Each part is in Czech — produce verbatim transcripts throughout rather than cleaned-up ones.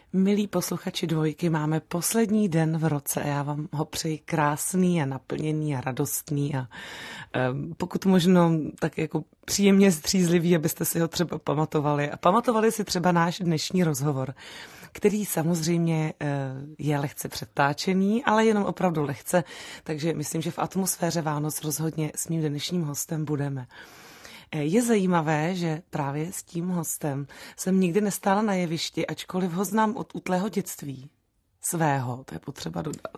Milí posluchači Dvojky, máme poslední den v roce a já vám ho přeji krásný a naplněný a radostný a um, pokud možno tak jako příjemně střízlivý, abyste si ho třeba pamatovali a pamatovali si třeba náš dnešní rozhovor, který samozřejmě je lehce předtáčený, ale jenom opravdu lehce, takže myslím, že v atmosféře Vánoc rozhodně s mým dnešním hostem budeme. Je zajímavé, že právě s tím hostem jsem nikdy nestála na jevišti, ačkoliv ho znám od útlého dětství svého, to je potřeba dodat.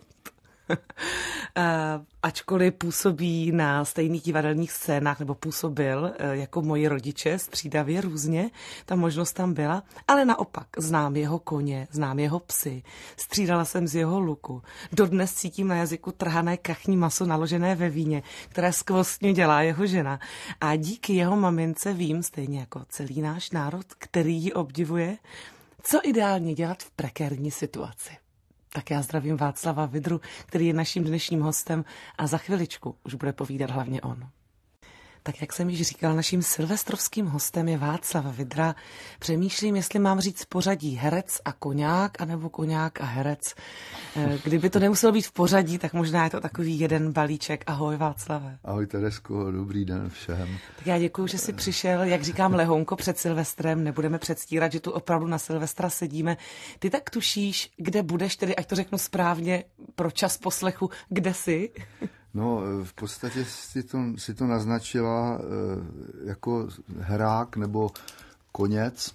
Ačkoliv působí na stejných divadelních scénách, nebo působil jako moji rodiče střídavě různě, ta možnost tam byla, ale naopak znám jeho koně, znám jeho psy, střídala jsem z jeho luku. Dodnes cítím na jazyku trhané kachní maso naložené ve víně, které skvostně dělá jeho žena. A díky jeho mamince vím, stejně jako celý náš národ, který ji obdivuje, co ideálně dělat v prekérní situaci. Tak já zdravím Václava Vydru, který je naším dnešním hostem a za chviličku už bude povídat hlavně on. Tak jak jsem již říkal, naším silvestrovským hostem je Václav Vydra. Přemýšlím, jestli mám říct pořadí herec a koňák, anebo koňák a herec. Kdyby to nemuselo být v pořadí, tak možná je to takový jeden balíček. Ahoj Václave. Ahoj Teresko, dobrý den všem. Tak já děkuju, že jsi přišel, jak říkám, lehounko před Silvestrem. Nebudeme předstírat, že tu opravdu na Silvestra sedíme. Ty tak tušíš, kde budeš, tedy ať to řeknu správně pro čas poslechu, kde jsi? No, v podstatě si to, si to naznačila jako herák nebo koněc.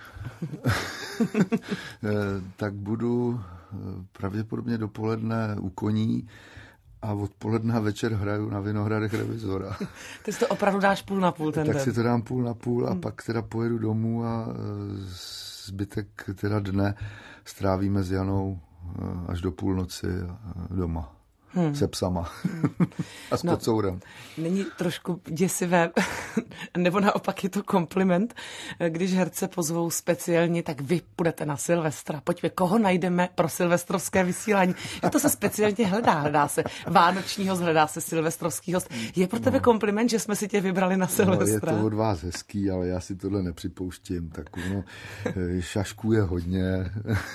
Tak budu pravděpodobně dopoledne u koní a odpoledne a večer hraju na Vinohradech Revizora. Ty si to opravdu dáš půl na půl ten tak den. Tak si to dám půl na půl a hmm. pak teda pojedu domů a zbytek teda dne strávíme s Janou až do půlnoci doma. Hmm. Se psama. Hmm. A s no, kocourem. Není trošku děsivé, nebo naopak je to kompliment, když herce pozvou speciálně, tak vy půjdete na Silvestra. Pojďme, koho najdeme pro silvestrovské vysílání? Jak to se speciálně hledá? Hledá se vánoční host, hledá se silvestrovský host. Je pro tebe no. kompliment, že jsme si tě vybrali na Silvestra? No, je to od vás hezký, ale já si tohle nepřipouštím. Tak no, šašků je hodně.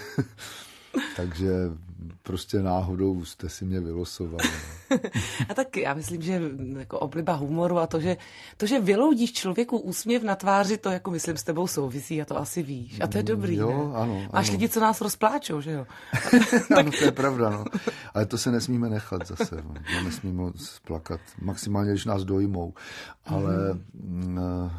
Takže prostě náhodou jste si mě vylosovali. A tak já myslím, že jako obliba humoru a to, že, to, že vyloudíš člověku úsměv na tváři, to jako myslím s tebou souvisí a to asi víš. A to je dobrý, jo, ne? Ano, Máš ano. lidi, co nás rozpláčou, že jo? Ano, to je pravda, no. Ale to se nesmíme nechat zase. No. Nesmíme moc plakat. Maximálně, když nás dojmou. Ale mm.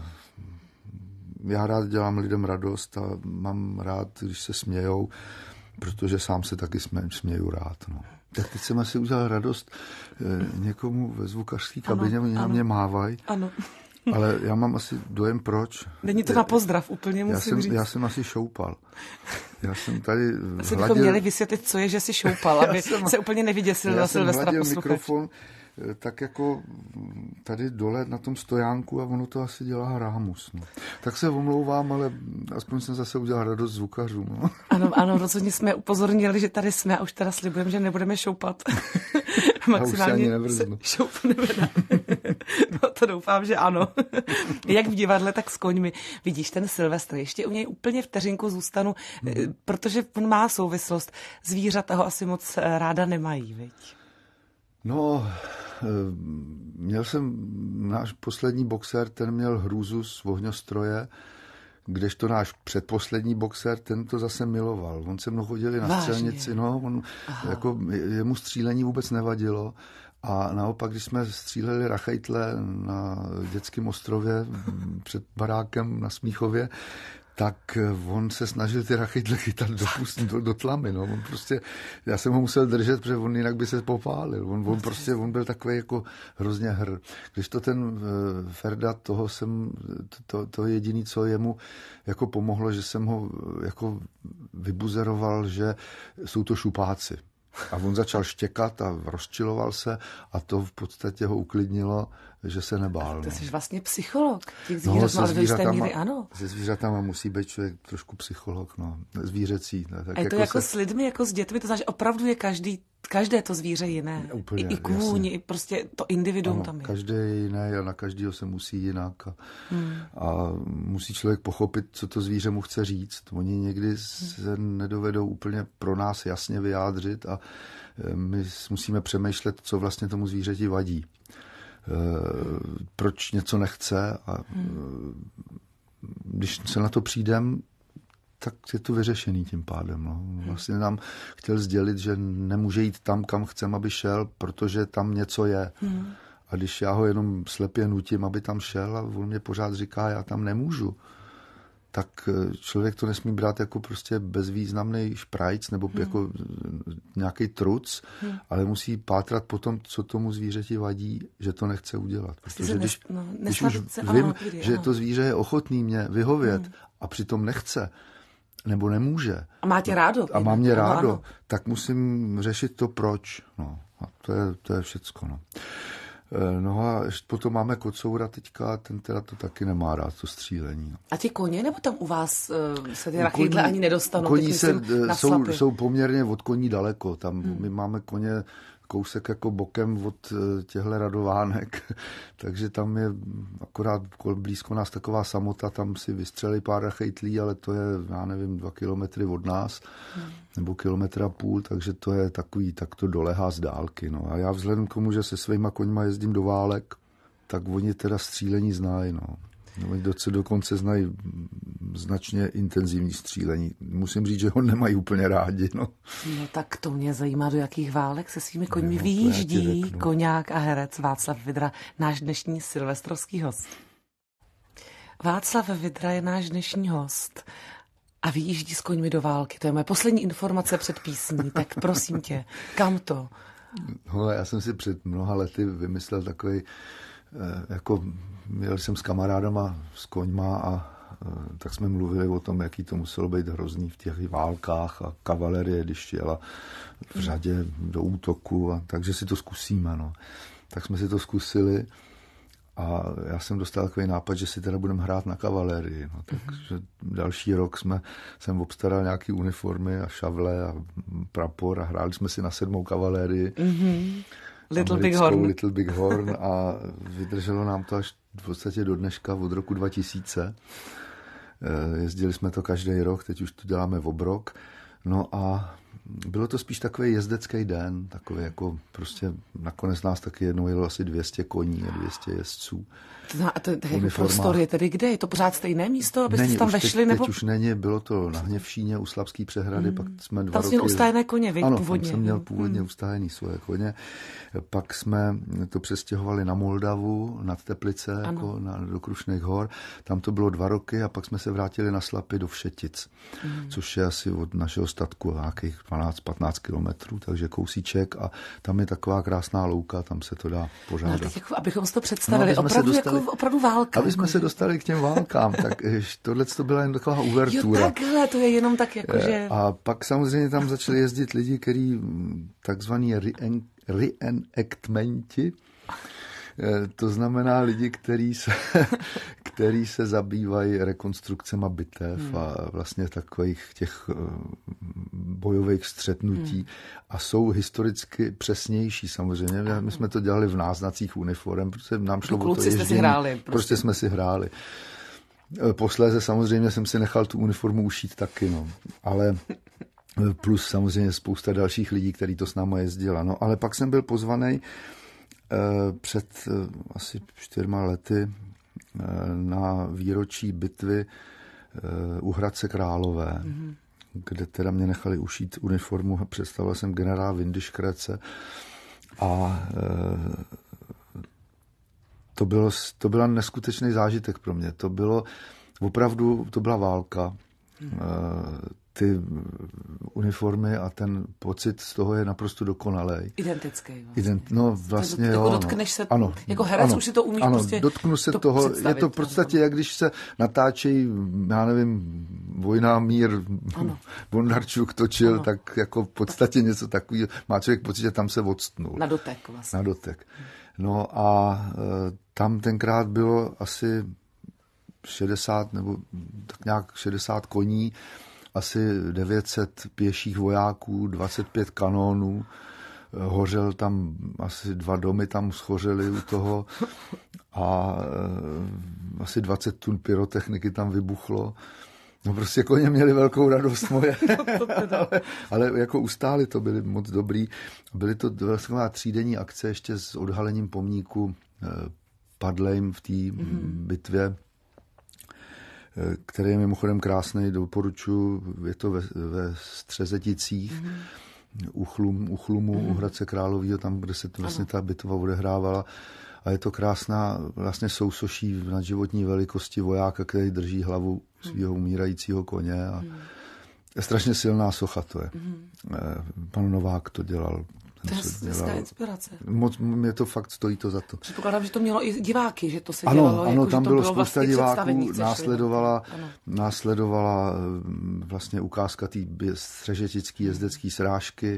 já rád dělám lidem radost a mám rád, když se smějou, protože sám se taky smě, směju rád. No. Tak teď jsem asi udělal radost eh, někomu ve zvukařské kabině, oni na mě mávají. Ano. Ale já mám asi dojem, proč. Není to na pozdrav, úplně musím já jsem, říct. Já jsem asi šoupal. Já jsem tady Asi hladil... bychom měli vysvětlit, co je, že jsi šoupal, aby jsem, se úplně nevyděsil na Silvestra posluchač. Mikrofon tak jako tady dole na tom stojánku a ono to asi dělá hrámus. No. Tak se omlouvám, ale aspoň jsem zase udělal radost zvukařům. No. Ano, ano, rozhodně jsme upozornili, že tady jsme a už teda slibujeme, že nebudeme šoupat. Maximálně se šoupneme. No to doufám, že ano. Jak v divadle, tak s koňmi. Vidíš ten Silvestr, ještě u něj úplně vteřinku zůstanu, hmm. protože on má souvislost. Zvířata ho asi moc ráda nemají, viď? No, měl jsem, náš poslední boxer, ten měl hrůzu z ohňostroje, kdežto náš předposlední boxer, ten to zase miloval. On se mnou chodili na Vážně? střelnici, no, on, jako, jemu střílení vůbec nevadilo. A naopak, když jsme stříleli rachejtle na dětském ostrově před barákem na Smíchově, tak on se snažil ty rachejtle chytat do, do, do tlamy. No. On prostě, já jsem ho musel držet, protože on jinak by se popálil. On, on prostě, on byl takový jako hrozně hr. Když to ten uh, Ferda, toho jsem, to, to jediný, co jemu jako pomohlo, že jsem ho jako vybuzeroval, že jsou to šupáci. A on začal štěkat a rozčiloval se a to v podstatě ho uklidnilo, že se nebál. To no. jsi vlastně psycholog těch No, zvířat, se ale do jisté míry ano. Se zvířatama musí být člověk trošku psycholog, no, zvířecí. Ne, tak a je to jako, jako se... s lidmi, jako s dětmi, to znamená, že opravdu je každý každé to zvíře jiné. Úplně, I, i kůň, i prostě to individuum ano, tam je. Každé je jiné a na každého se musí jinak. A, hmm. a musí člověk pochopit, co to zvíře mu chce říct. Oni někdy se nedovedou úplně pro nás jasně vyjádřit a my musíme přemýšlet, co vlastně tomu zvířeti vadí. Proč něco nechce a hmm. když se na to přijdem, tak je to vyřešený tím pádem. No. Vlastně nám chtěl sdělit, že nemůže jít tam, kam chcem, aby šel, protože tam něco je. Hmm. A když já ho jenom slepě nutím, aby tam šel a on mě pořád říká, já tam nemůžu, tak člověk to nesmí brát jako prostě bezvýznamný šprajc nebo hmm. jako nějaký truc, hmm. ale musí pátrat po tom, co tomu zvířeti vadí, že to nechce udělat. Protože když, no, když už se, vím, ano, kdy, že ano. to zvíře je ochotný mě vyhovět hmm. a přitom nechce, nebo nemůže. A má tě rádo. A má mě rádo, ano. tak musím řešit to proč. No, a to je, to je všecko. No. No a potom máme kocoura teďka, ten teda to taky nemá rád, to střílení. No. A ti koně, nebo tam u vás uh, se ty rachýtle ani nedostanou? Koní se, jsou, jsou poměrně od koní daleko. Tam hmm. my máme koně kousek jako bokem od těchto radovánek, takže tam je akorát blízko nás taková samota, tam si vystřelí pár rachejtlí, ale to je, já nevím, dva kilometry od nás, hmm. nebo kilometra půl, takže to je takový, tak to dolehá z dálky. No. A já vzhledem k tomu, že se svýma koňma jezdím do válek, tak oni teda střílení znají, no. Oni dokonce znají značně intenzivní střílení. Musím říct, že ho nemají úplně rádi. No, no tak to mě zajímá, do jakých válek se svými koňmi no, vyjíždí koňák a herec Václav Vydra, náš dnešní silvestrovský host. Václav Vydra je náš dnešní host a vyjíždí s koňmi do války. To je moje poslední informace před písní, tak prosím tě, kam to? No, já jsem si před mnoha lety vymyslel takový jako jel jsem s kamarádama, s koňma a tak jsme mluvili o tom, jaký to muselo být hrozný v těch válkách a kavalerie, když jela v řadě do útoku, a takže si to zkusíme. No. Tak jsme si to zkusili a já jsem dostal takový nápad, že si teda budeme hrát na kavalerii. No, takže další rok jsme, jsem obstaral nějaký uniformy a šavle a prapor a hráli jsme si na sedmou kavalerii. Mm-hmm. Little Big Horn. Little Big Horn a vydrželo nám to až v podstatě do dneška, od roku dva tisíce. Jezdili jsme to každý rok, teď už to děláme v obrok. No a bylo to spíš takový jezdecký den, takový jako prostě nakonec nás taky jednou jelo asi dvě stě koní a dvě stě jezdců. A to, to je prostor je tedy kde? Je to pořád stejné místo, abyste není, tam už vešli? Teď, nebo... teď už není, bylo to na Hněvšíně u Slabský přehrady, hmm. pak jsme dva tam roky... Tam jsi ustájené koně, vy, ano, původně. Ano, jsem měl původně hmm. ustájený svoje koně. Pak jsme to přestěhovali na Moldavu, nad Teplice, jako na, do Krušných hor. Tam to bylo dva roky a pak jsme se vrátili na Slapy do Všetic, hmm. což je asi od našeho statku nějakých dvanáct patnáct kilometrů, takže kousíček a tam je taková krásná louka, tam se to dá pořádat. No, jako, abychom si to představili, no, opravdu, dostali, jako, opravdu válka. Aby jsme jako, se dostali k těm válkám, tak tohle to byla jen taková uvertura. Jo, takhle, to je jenom tak jako, že... A pak samozřejmě tam začali jezdit lidi, kteří takzvaní reenactmenti, to znamená lidi, kteří se, který se zabývají rekonstrukcemi bitev hmm. a vlastně takových těch bojových střetnutí hmm. a jsou historicky přesnější samozřejmě. My jsme to dělali v náznacích uniform, protože nám šlo o to ježdění. Si hráli, prostě. prostě jsme si hráli. Posléze samozřejmě jsem si nechal tu uniformu ušít taky, no. Ale plus samozřejmě spousta dalších lidí, kteří to s náma jezdila. No, ale pak jsem byl pozvaný před asi čtyřma lety na výročí bitvy u Hradce Králové, mm-hmm. kde teda mě nechali ušít uniformu. Představil jsem generál Windischkrece a to, bylo, to byl neskutečný zážitek pro mě. To bylo opravdu, to byla válka. Mm-hmm. Ty uniformy a ten pocit z toho je naprosto dokonalej. Identický. Vlastně. Ident, no vlastně jako jo. Dotkneš se, ano, jako herec ano, už si to umíš ano, prostě dotknu se to toho, je to v podstatě, jak když se natáčejí, já nevím, Vojna mír, Bondarčuk točil, ano. tak jako v podstatě něco takového, má člověk pocit, že tam se odstnul. Na dotek vlastně. Na dotek. No a e, tam tenkrát bylo asi šedesát nebo tak nějak šedesát koní, asi devět set pěších vojáků, dvacet pět kanónů, hořel tam, asi dva domy tam schořely u toho a asi dvacet tun pyrotechniky tam vybuchlo. No prostě koně měli velkou radost moje, ale, ale jako ustáli to, byli moc dobrý. Byly to taková třídenní akce ještě s odhalením pomníku padlým v té mm-hmm. bitvě, který je mimochodem krásný, doporučuji, je to ve, ve Střezeticích, mm-hmm. u, chlum, u Chlumu, mm-hmm. u Hradce Královýho, tam, kde se to vlastně ta bitva odehrávala. A je to krásná vlastně sousoší v nadživotní velikosti vojáka, který drží hlavu svého umírajícího koně. A je strašně silná socha to je. Pan Novák to dělal. To je hezká inspirace. Moc, mě to fakt stojí to za to. Předpokládám, že to mělo i diváky, že to se ano, dělalo. Ano, jako, tam že to bylo, bylo spousta vlastně diváků, následovala, následovala vlastně ukázka té střežetické jezdecké srážky.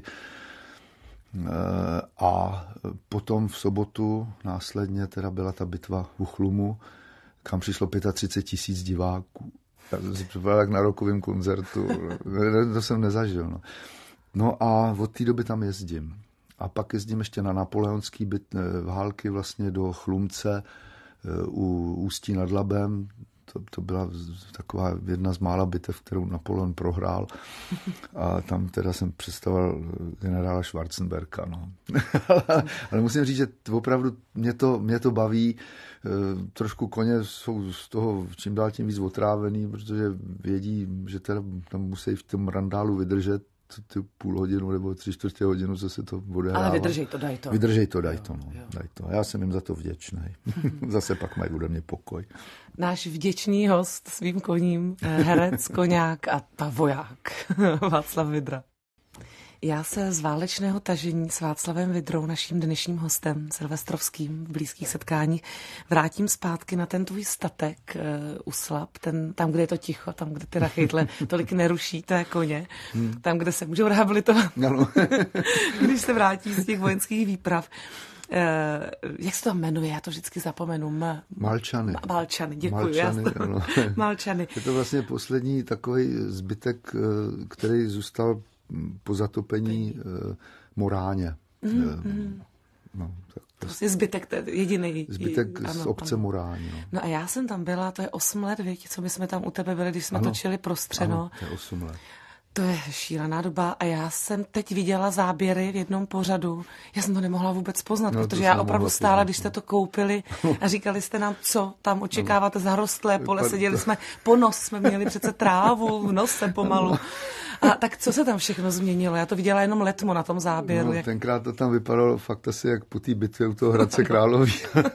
A potom v sobotu následně teda byla ta bitva u Chlumu, kam přišlo třicet pět tisíc diváků. To bylo jak na rokovém koncertu. To jsem nezažil. No. no a od té doby tam jezdím. A pak jezdím ještě na napoleonský bit, války vlastně do Chlumce u Ústí nad Labem. To, to byla taková jedna z mála bitev, kterou Napoleon prohrál. A tam teda jsem představoval generála Schwarzenberga. No. Ale musím říct, že opravdu mě to, mě to baví. Trošku koně jsou z toho čím dál tím víc otrávený, protože vědí, že teda tam musí v tom randálu vydržet ty půl hodinu nebo tři čtvrtě hodinu, co se to odehrává. Ale vydržej to, daj to. Vydržej to, daj to. No. Daj to. Já jsem jim za to vděčný. Zase pak mají ode mě pokoj. Náš vděčný host svým koním, herec, koňák a ta voják Václav Vydra. Já se z válečného tažení s Václavem Vydrou, naším dnešním hostem silvestrovským v blízkých setkáních, vrátím zpátky na ten tvůj statek uh, u Slab, ten, tam, kde je to ticho, tam, kde ty rachejtle tolik neruší té koně, hmm. tam, kde se můžou rehabilitovat, no. Když se vrátí z těch vojenských výprav. Uh, jak se to jmenuje? Já to vždycky zapomenu. M- Malčany. Malčany, děkuji. Malčany, ano. Malčany. Je to vlastně poslední takový zbytek, který zůstal po zatopení uh, Moráně. Mm, mm. No, tak to je zbytek, to je jediný. Zbytek ano, z obce ano. Moráně. No. no a já jsem tam byla, to je osm let, viď, co my jsme tam u tebe byli, když jsme ano, točili Prostřeno. Ano, to je osm let. To je šílená doba a já jsem teď viděla záběry v jednom pořadu. Já jsem to nemohla vůbec poznat, no, protože já opravdu stála, poznat, když jste to koupili a říkali jste nám, co tam očekáváte za rostlé pole. Seděli jsme, po nos jsme měli přece trávu v nose pomalu. A tak co se tam všechno změnilo? Já to viděla jenom letmo na tom záběru. No, jak... Tenkrát to tam vypadalo fakt asi jak po té bitvě u toho Hradce Králový.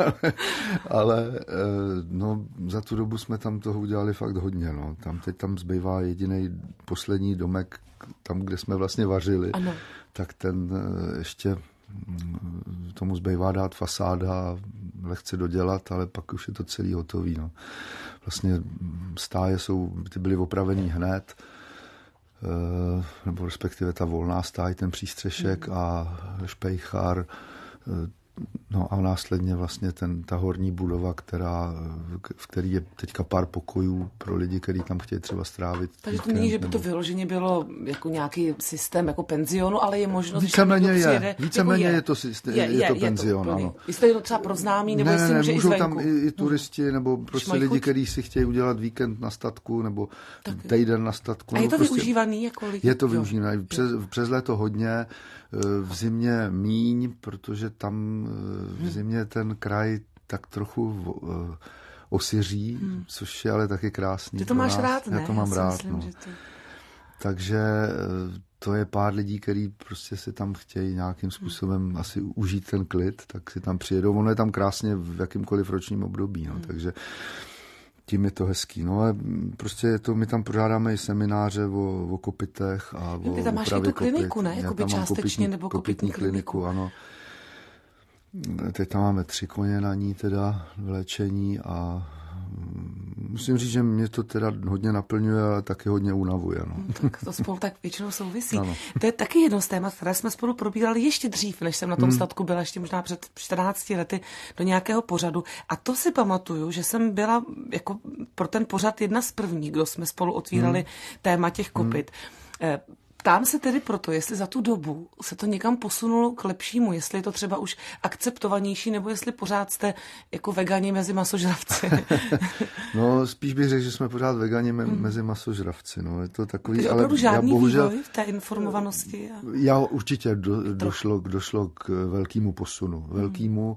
Ale no, za tu dobu jsme tam toho udělali fakt hodně. No. Tam teď tam zbývá jediný poslední domek, tam, kde jsme vlastně vařili. Ano. Tak ten ještě tomu zbývá dát fasáda, lehce dodělat, ale pak už je to celý hotový. No. Vlastně stáje jsou, ty byly opravený hned, nebo respektive ta volná stáj, ten přístřešek mm. a špejchár, no a následně vlastně ten, ta horní budova, která, v který je teďka pár pokojů pro lidi, kteří tam chtějí třeba strávit. Takže to není, že by to vyloženě bylo jako nějaký systém jako penzionu, ale je možnost, víceméně že je, přijede, víceméně jako je. je to systém, je, je, je to je penzion, to, ano. Jestli je to třeba pro známý, nebo ne, jestli ne, může můžou i zvenku. Tam i, i turisti, nebo prostě lidi, kteří si chtějí udělat víkend na statku, nebo tak. týden na statku. A je to prostě, využívaný jako lidi? Je to využívaný. Přes, přes léto hodně, v zimě míň, protože tam v zimě ten kraj tak trochu osiří, hmm. což je ale taky krásný. Ty to máš nás. rád, ne? Já to mám Já rád. Myslím, no. že to... Takže to je pár lidí, kteří prostě si tam chtějí nějakým způsobem hmm. asi užít ten klid, tak si tam přijedou. Ono je tam krásně v jakýmkoliv ročním období, no, hmm. takže tím je to hezký. No ale prostě je to, my tam pořádáme i semináře o, o kopitech a o Ty tam máš i tu kliniku, ne? Jakoby částečně kopitní, nebo kopitní, kopitní kliniku, kliniku, ano. Teď tam máme tři koně na ní teda v léčení a musím říct, že mě to teda hodně naplňuje, ale taky hodně unavuje. No. Tak to spolu tak většinou souvisí. Ano. To je taky jedno z témat, které jsme spolu probírali ještě dřív, než jsem na tom hmm. statku byla, ještě možná před čtrnácti lety do nějakého pořadu. A to si pamatuju, že jsem byla jako pro ten pořad jedna z prvních, kdo jsme spolu otvírali hmm. téma těch kopit. Hmm. ptám se tedy proto, jestli za tu dobu se to někam posunulo k lepšímu, jestli je to třeba už akceptovanější, nebo jestli pořád jste jako vegani mezi masožravci. No, spíš bych řekl, že jsme pořád vegani me- hmm. mezi masožravci. No, je to takový, takže ale opravdu žádný já bohužel, vývoj v té informovanosti? A... Já určitě do, došlo, došlo k velkému posunu. Hmm. Velkému.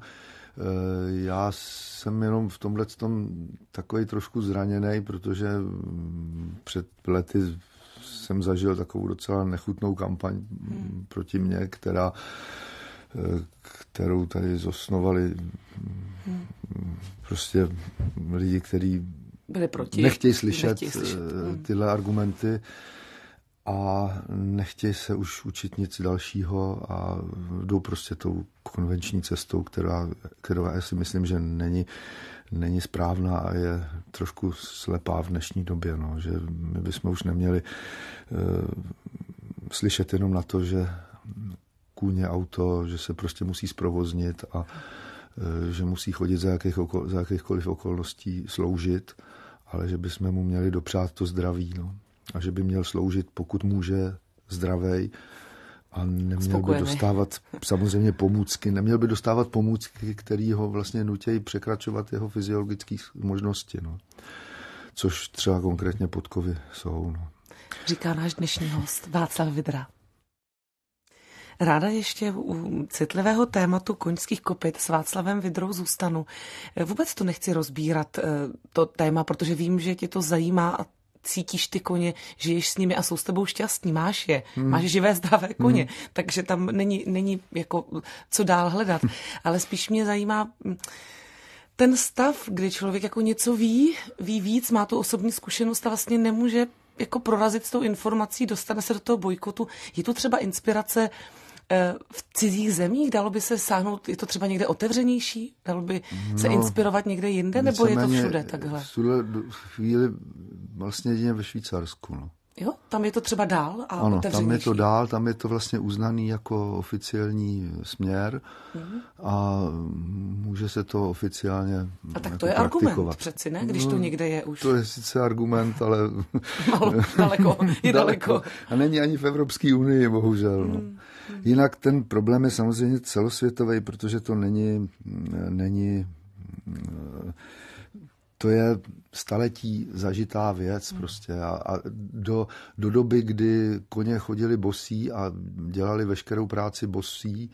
Já jsem jenom v tomhle tom takový trošku zraněný, protože před lety jsem zažil takovou docela nechutnou kampaň hmm. proti mně, která, kterou tady zosnovali hmm. prostě lidi, kteří byli proti, nechtějí slyšet, nechtějí slyšet. tyhle hmm. argumenty a nechtějí se už učit nic dalšího a jdou prostě tou konvenční cestou, která, kterou já si myslím, že není, není správná a je trošku slepá v dnešní době. No. Že my bychom už neměli uh, slyšet jenom na to, že kůň je auto, že se prostě musí zprovoznit a uh, že musí chodit za, jakých, za jakýchkoliv okolností sloužit, ale že bychom mu měli dopřát to zdraví. No. A že by měl sloužit, pokud může, zdravej a neměl Spokojený. by dostávat samozřejmě pomůcky, neměl by dostávat pomůcky, které ho vlastně nutějí překračovat jeho fyziologické možnosti. No. Což třeba konkrétně podkovy jsou. No. Říká náš dnešní host Václav Vydra. Ráda ještě u citlivého tématu koňských kopyt s Václavem Vydrou zůstanu. Vůbec to nechci rozbírat, to téma, protože vím, že tě to zajímá a cítíš ty koně, žiješ s nimi a jsou s tebou šťastní, máš je, hmm. máš živé, zdravé koně, hmm. takže tam není, není jako co dál hledat. Ale spíš mě zajímá ten stav, kdy člověk jako něco ví, ví víc, má tu osobní zkušenost a vlastně nemůže jako prorazit s tou informací, dostane se do toho bojkotu. Je to třeba inspirace v cizích zemích? Dalo by se sáhnout, je to třeba někde otevřenější? Dalo by se no, inspirovat někde jinde? Nebo je to všude takhle? V tuhle chvíli vlastně jedině ve Švýcarsku. No. Jo? Tam je to třeba dál a ano, otevřenější? Tam je to dál, tam je to vlastně uznaný jako oficiální směr mm. a může se to oficiálně A tak jako to je praktikovat. Argument přeci, ne? Když no, to někde je už. To je sice argument, ale... Malo, daleko, je daleko. daleko. A není ani v Evropské unii, bohužel. No. Mm. Jinak ten problém je samozřejmě celosvětový, protože to není, není to je staletí zažitá věc hmm. prostě a, a do, do doby, kdy koně chodili bosí a dělali veškerou práci bosí,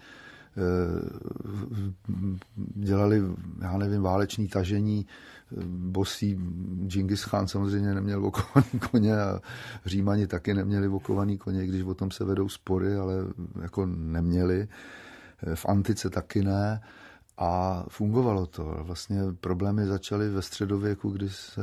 dělali, já nevím, váleční tažení bosí. Džingis Chán samozřejmě neměl okovaný koně a Římani taky neměli okovaný koně, když o tom se vedou spory, ale jako neměli. V antice taky ne. A fungovalo to. Vlastně problémy začaly ve středověku, kdy se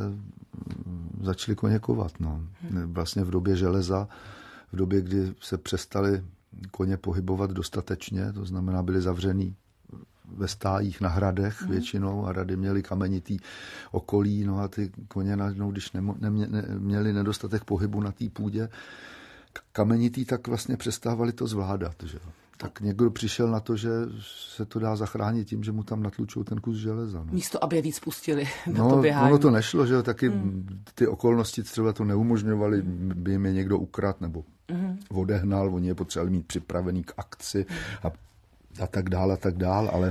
začaly koně kovat. No. Vlastně v době železa, v době, kdy se přestali koně pohybovat dostatečně, to znamená, byli zavřený ve stájích na hradech mm. většinou a hrady měly kamenitý okolí, no a ty koně najednou, když nemo, nemě, ne, měli nedostatek pohybu na té půdě kamenitý, tak vlastně přestávali to zvládat. Že? Tak někdo přišel na to, že se to dá zachránit tím, že mu tam natlučou ten kus železa. No. Místo, aby je víc pustili na no, to běhání. Ono to nešlo, že taky mm. ty okolnosti třeba to neumožňovaly, by jim je někdo ukradl nebo mm. odehnal, oni je potřebovali mít připravený k akci a, a tak dál a tak dál, ale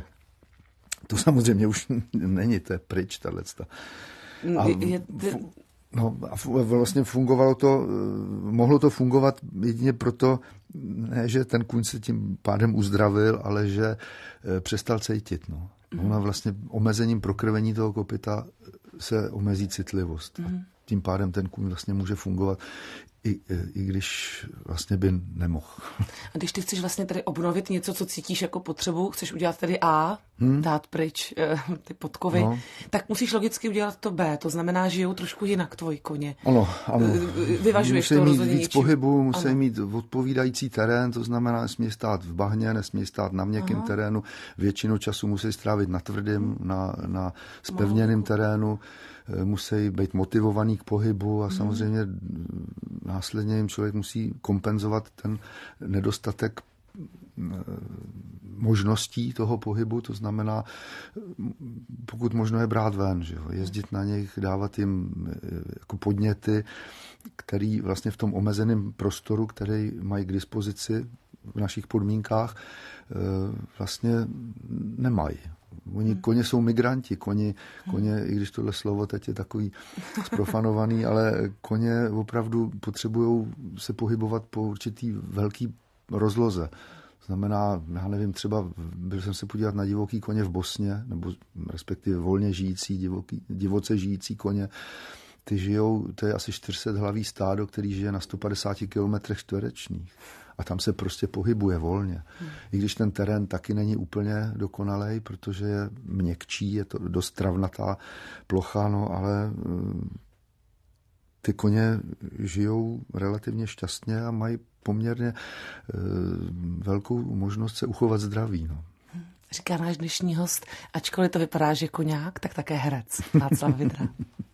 to samozřejmě už není, to je pryč, tato. A, je, je, no, a vlastně fungovalo to, mohlo to fungovat jedině proto, ne, že ten kůň se tím pádem uzdravil, ale že přestal cítit. No. Mm. Ona vlastně omezením prokrvení toho kopyta se omezí citlivost. Mm. A tím pádem ten kůň vlastně může fungovat, i, i když vlastně by nemohl. A když ty chceš vlastně tady obnovit něco, co cítíš jako potřebu, chceš udělat tedy A, hmm? dát pryč ty podkovy, no. tak musíš logicky udělat to B. To znamená, že žijou trošku jinak tvoji koně. Ano, ano. Vyvažuješ musí to mít rozhodně víc něčím. pohybu, musí ano. mít odpovídající terén, to znamená, nesmí stát v bahně, nesmí stát na měkkém Aha. terénu. Většinu času musí strávit na tvrdém, na, na spevněném terénu. Musí být motivovaný k pohybu a samozřejmě následně jim člověk musí kompenzovat ten nedostatek možností toho pohybu, to znamená, pokud možno je brát ven, že jo? Jezdit na nich, dávat jim jako podněty, který vlastně v tom omezeném prostoru, který mají k dispozici v našich podmínkách, vlastně nemají. Oni, koně jsou migranti, koně, koně, i když tohle slovo teď je takový zprofanovaný, ale koně opravdu potřebují se pohybovat po určitý velký rozloze. Znamená, já nevím, třeba byl jsem se podívat na divoký koně v Bosně, nebo respektive volně žijící, divoký, divoce žijící koně. Ty žijou, to je asi čtyři sta hlavý stádo, který žije na sto padesát kilometrech čtverečních. A tam se prostě pohybuje volně. Hmm. I když ten terén taky není úplně dokonalej, protože je měkčí, je to dost travnatá plocha, no, ale ty koně žijou relativně šťastně a mají poměrně e, velkou možnost se uchovat zdraví. No. Říká náš dnešní host, ačkoliv to vypadá, že koňák, tak také herec Václav Vydra.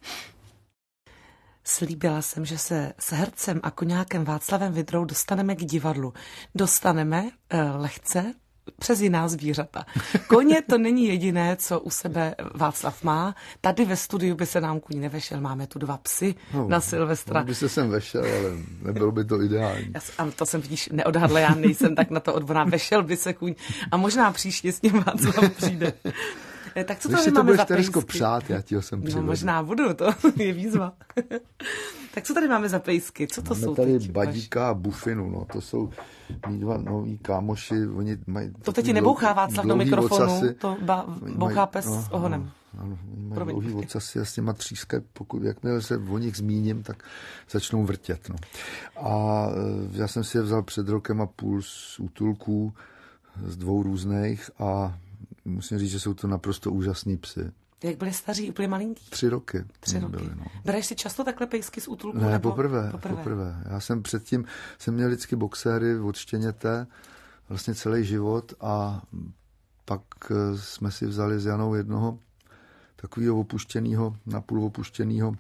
Slíbila jsem, že se s hercem a koňákem Václavem Vydrou dostaneme k divadlu. Dostaneme eh, lehce přes jiná zvířata. Koně to není jediné, co u sebe Václav má. Tady ve studiu by se nám kůň nevešel. Máme tu dva psy no, na Silvestra. No, by se sem vešel, ale nebylo by to ideální. Já, ano, to jsem vidíš neodhadla, já nejsem tak na to odborná. Vešel by se kůň a možná příště s ním Václav přijde. Tak co tady máme za pejsky? Přát, já ti ho sem přivedu. No možná budu, to je výzva. Tak co tady máme za pejsky? Co to máme jsou tady teď? Badíka a Bufinu, no, to jsou mý dva noví kámoši, oni mají... To teď ti nebouchá Václav do mikrofonu, ocasy. To ba, bouchá pes no, s ohonem. Ano, ano, oni mají dlouhý ocasy a s těma třískají, pokud jakmile se o nich zmíním, tak začnou vrtět. No. A já jsem si je vzal před rokem a půl z útulků, z dvou různých a musím říct, že jsou to naprosto úžasný psy. Jak byli staří, úplně malinký? Tři roky. Tři roky. Byli, no. Bereš si často takhle pejsky z útulku? Ne, nebo? poprvé, poprvé. poprvé. Já jsem předtím, jsem měl vždycky boxéry od štěněte, vlastně celý život a pak jsme si vzali s Janou jednoho takového opuštěného, napůl opuštěného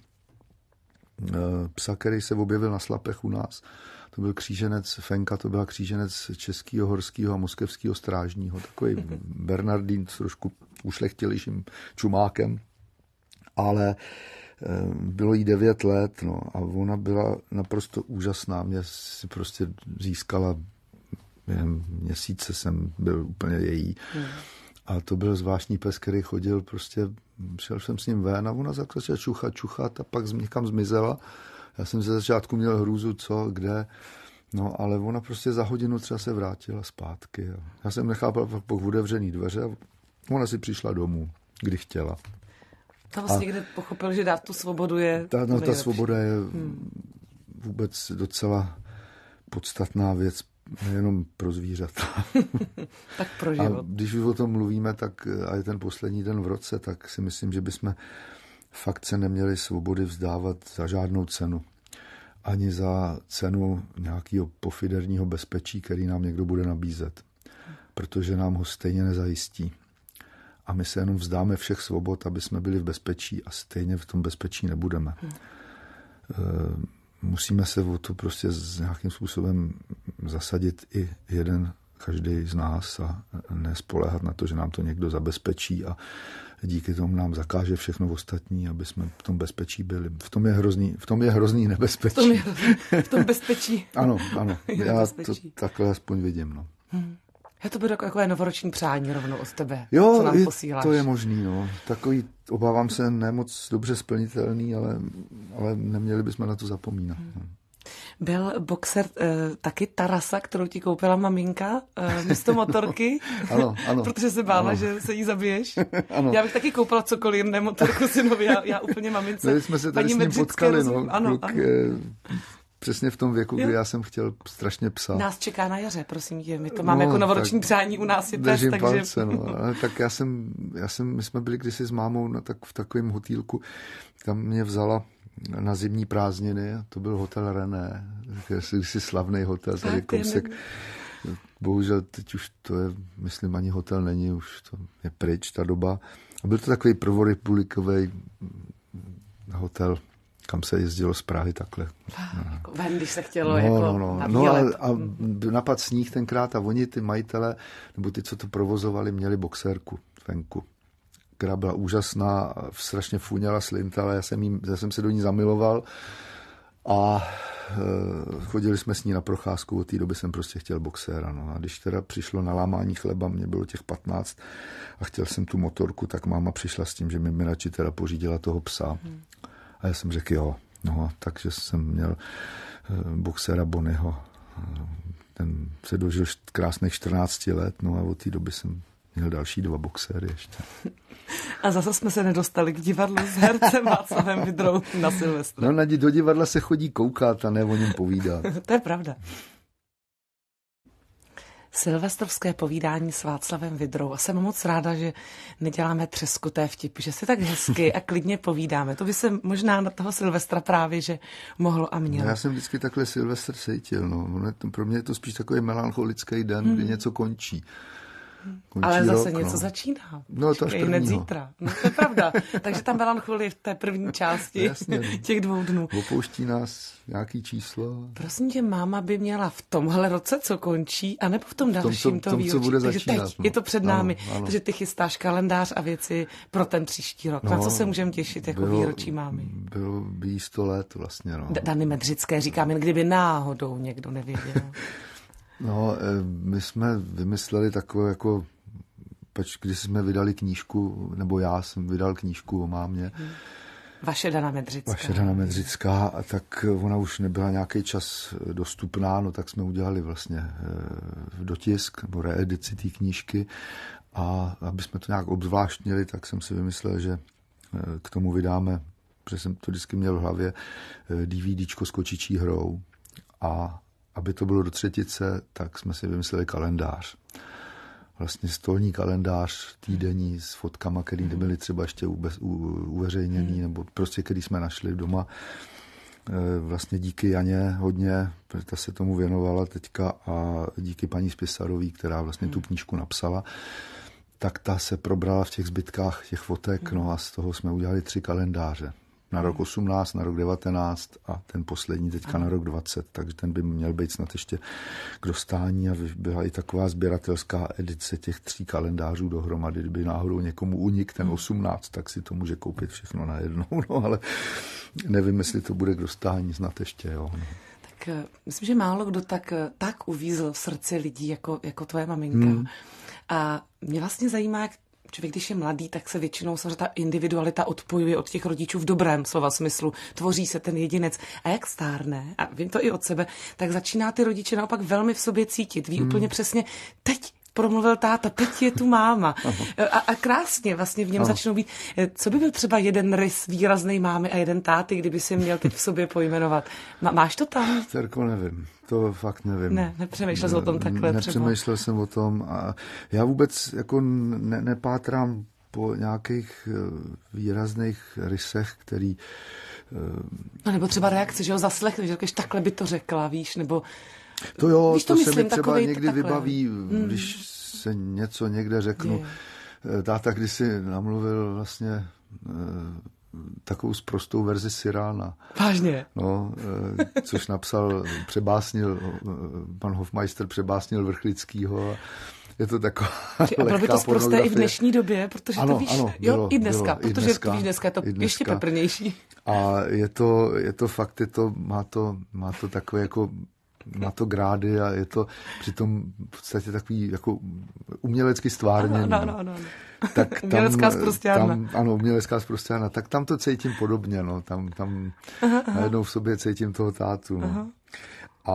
psa, který se objevil na Slapech u nás. To byl kříženec Fenka, to byla kříženec českého, horského a moskevského strážního. Takový Bernardín s trošku ušlechtilejším čumákem. Ale bylo jí devět let, no, a ona byla naprosto úžasná. Mě si prostě získala během měsíce, jsem byl úplně její. Hmm. A to byl zvláštní pes, který chodil prostě, šel jsem s ním ven a ona začala čuchat, čuchat a pak někam zmizela. Já jsem ze začátku měl hrůzu, co, kde, no ale ona prostě za hodinu třeba se vrátila zpátky. Já jsem nechápal pak otevřený dveře a ona si přišla domů, kdy chtěla. Tam vlastně někde pochopil, že dát tu svobodu je ta, no, ta svoboda je hmm. vůbec docela podstatná věc, nejenom pro zvířata. Tak pro život. A když už o tom mluvíme, tak a je ten poslední den v roce, tak si myslím, že bychom fakt se neměli svobody vzdávat za žádnou cenu. Ani za cenu nějakého pofiderního bezpečí, který nám někdo bude nabízet. Protože nám ho stejně nezajistí. A my se jenom vzdáme všech svobod, aby jsme byli v bezpečí a stejně v tom bezpečí nebudeme. Hmm. Musíme se o to prostě s nějakým způsobem zasadit i jeden, každý z nás a nespoléhat na to, že nám to někdo zabezpečí a díky tomu nám zakáže všechno ostatní, aby jsme v tom bezpečí byli. V tom je hrozný, v tom je hrozný nebezpečí. V tom, je hrozný, v tom bezpečí. Ano, ano. Já to takhle aspoň vidím. No. Hmm. Já to bude takové novoroční přání rovnou od tebe, jo, co nám posíláš. To je možný, no. Takový, obávám se, nemoc dobře splnitelný, ale, ale neměli bychom na to zapomínat. Hmm. Byl boxer e, taky Tarasa, kterou ti koupila maminka e, místo motorky? Ano, ano. Protože se bála, ano. že se jí zabiješ. Ano. Já bych taky koupila cokoliv, ne motorku synovi, já, já úplně mamince. My jsme se tady s ním potkali, no. Ano, kluk, ano. E, přesně v tom věku, jo. Kdy já jsem chtěl strašně psa. Nás čeká na jaře, prosím tě, my to máme no, jako novoroční přání, u nás je pes, takže... palce, no. Ale tak já jsem, já jsem, my jsme byli kdysi s mámou na tak, v takovém hotýlku, tam mě vzala na zimní prázdniny, to byl hotel René, si slavný hotel, tady kousek. Bohužel teď už to je, myslím, ani hotel není, už to je pryč, ta doba. A byl to takový prvorepublikový hotel, kam se jezdilo z Prahy takhle. Jako ven, když se chtělo no, jako no, no. na no výlet. a, a napad sníh tenkrát a oni, ty majitele, nebo ty, co to provozovali, měli boxérku venku, která byla úžasná, strašně funěla, slintala, já jsem, jí, já jsem se do ní zamiloval a e, chodili jsme s ní na procházku, od té doby jsem prostě chtěl boxéra. No. A když teda přišlo na lámání chleba, mě bylo těch patnáct a chtěl jsem tu motorku, tak máma přišla s tím, že mi, mi radši teda pořídila toho psa. Hmm. A já jsem řekl jo, no, takže jsem měl e, boxéra Bonnyho. Ten se dožil krásných čtrnáct let, no a od té doby jsem měl další dva boxéry ještě. A zase jsme se nedostali k divadlu s hercem Václavem Vydrou na Silvestra. No, na do divadla se chodí koukat a ne o něm povídat. To je pravda. Silvestrovské povídání s Václavem Vydrou. A jsem moc ráda, že neděláme třeskuté vtipy, že si tak hezky a klidně povídáme. To by se možná na toho Silvestra právě, že mohlo a mělo. No, já jsem vždycky takhle Silvestr cítil. No. Pro mě je to spíš takový melancholický den, hmm. kdy něco končí. Končí ale zase rok, něco no. začíná. No to až hned zítra. No, to je pravda. Takže tam melancholie v té první části Jasně, těch dvou dnů. Opouští nás nějaký číslo. Prosím tě, máma by měla v tomhle roce, co končí, anebo v tom dalším v tom, to výročí. Co bude takže začínat, teď no. je to před námi, ano, ano. takže ty chystáš kalendář a věci pro ten příští rok. No, na co se můžeme těšit jako bylo, výročí mámy? Bylo by sto let vlastně. No. Dany Medřické, říkám, jen kdyby náhodou někdo nevěděl. No, my jsme vymysleli takové jako, pač, když jsme vydali knížku, nebo já jsem vydal knížku o mámě. Hmm. Vaše Dana Medřická. Vaše Dana Medřická, a tak ona už nebyla nějaký čas dostupná, no tak jsme udělali vlastně dotisk nebo reedici té knížky a aby jsme to nějak obzvláštnili, tak jsem si vymyslel, že k tomu vydáme, protože jsem to vždycky měl v hlavě, DVDčko s kočičí hrou a aby to bylo do třetice, tak jsme si vymysleli kalendář. Vlastně stolní kalendář týdenní s fotkama, který nebyly třeba ještě ube, u, uveřejněný, nebo prostě který jsme našli doma. Vlastně díky Janě hodně, protože ta se tomu věnovala teďka a díky paní Spisarový, která vlastně tu knížku napsala, tak ta se probrala v těch zbytkách těch fotek, no a z toho jsme udělali tři kalendáře. Na rok osmnáct, na rok devatenáct a ten poslední teďka na rok dvacet, takže ten by měl být snad ještě k dostání a byla i taková sběratelská edice těch tří kalendářů dohromady. Kdyby náhodou někomu unik ten osmnáct, tak si to může koupit všechno najednou, no ale nevím, jestli to bude k dostání snad ještě, jo. No. Tak myslím, že málo kdo tak, tak uvízl v srdci lidí jako, jako tvoje maminka. Hmm. A mě vlastně zajímá, jak člověk, když je mladý, tak se většinou samozřejmě ta individualita odpojuje od těch rodičů v dobrém slova smyslu. Tvoří se ten jedinec. A jak stárne, a vím to i od sebe, tak začíná ty rodiče naopak velmi v sobě cítit. Ví hmm. úplně přesně, teď promluvil táta, teď je tu máma. A, a krásně vlastně v něm ano. začnou být. Co by byl třeba jeden rys výraznej mámy a jeden táty, kdyby si měl teď v sobě pojmenovat? Má, máš to tam? Terko, nevím. To fakt nevím. Ne, nepřemýšlel jsi o tom takhle ne, třeba. Nepřemýšlel jsem o tom. A já vůbec jako ne, nepátrám po nějakých výrazných rysech, který... No nebo třeba reakce, že ho zaslechneš, že řekneš, takhle by to řekla, víš, nebo... To jo, víš, to, to myslím, se mi třeba takovej, někdy takhle. vybaví, hmm. když se něco někde řeknu. Je. Táta kdysi namluvil vlastně takovou sprostou verzi Sirána. Vážně? No, což napsal, přebásnil, pan Hofmeister přebásnil Vrchlickýho. Je to taková a bylo by to sprosté i v dnešní době, protože ano, to víš, ano, jo, bylo, i dneska, bylo, protože i dneska, to víš, dneska je to dneska. ještě peprnější. A je to, je to fakt, je to, má to, má to takové jako, má to grády a je to přitom v podstatě takový jako umělecky stvárněný. Ano, ano, ano. ano. Tak tam, umělecká sprostěrna. Tam, ano, umělecká sprostěrna. Tak tam to cítím podobně, no. Tam, tam aha, aha. najednou v sobě cítím toho tátu. No. A,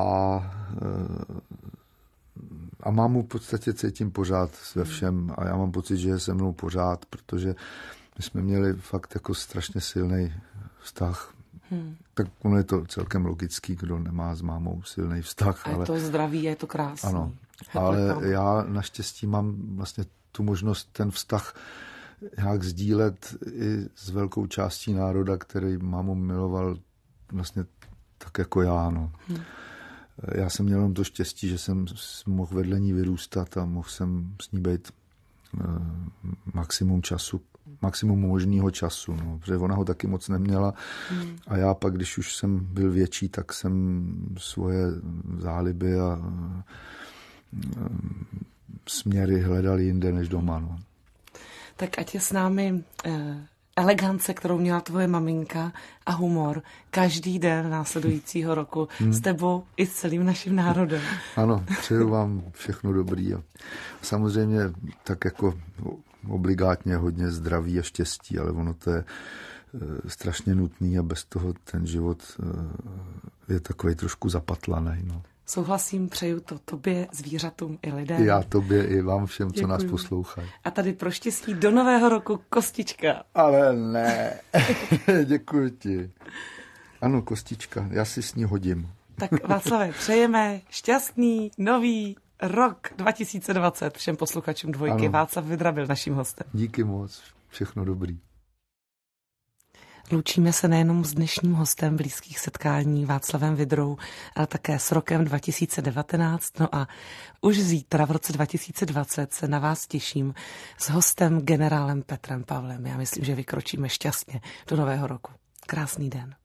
a mámu v podstatě cítím pořád ve všem a já mám pocit, že je se mnou pořád, protože my jsme měli fakt jako strašně silný vztah. Hmm. Tak ono je to celkem logický, kdo nemá s mámou silný vztah. A je ale, to zdraví, je to krásný. Ano, ale já naštěstí mám vlastně tu možnost ten vztah nějak sdílet i s velkou částí národa, který mámu miloval vlastně tak jako já. No. Hmm. Já jsem měl jenom to štěstí, že jsem mohl vedle ní vyrůstat a mohl jsem s ní být maximum času, maximum možného času, no, protože ona ho taky moc neměla hmm. a já pak, když už jsem byl větší, tak jsem svoje záliby a směry hledal jinde než doma. No. Tak ať je s námi eh, elegance, kterou měla tvoje maminka a humor každý den následujícího roku hmm. s tebou i s celým naším národem. Ano, přeju vám všechno dobrý a samozřejmě tak jako obligátně hodně zdraví a štěstí, ale ono to je e, strašně nutný a bez toho ten život e, je takový trošku zapatlaný. No. Souhlasím, přeju to tobě, zvířatům i lidem. Já tobě i vám všem, Děkuju. Co nás poslouchají. A tady pro štěstí do nového roku kostička. Ale ne, děkuji ti. Ano, kostička, já si s ní hodím. Tak Václave, přejeme šťastný nový rok dva tisíce dvacet všem posluchačům Dvojky. Ano. Václav Vydra byl naším hostem. Díky moc, všechno dobrý. Loučíme se nejenom s dnešním hostem blízkých setkání Václavem Vydrou, ale také s rokem dva tisíce devatenáct. No a už zítra v roce dva tisíce dvacet se na vás těším s hostem generálem Petrem Pavlem. Já myslím, že vykročíme šťastně do nového roku. Krásný den.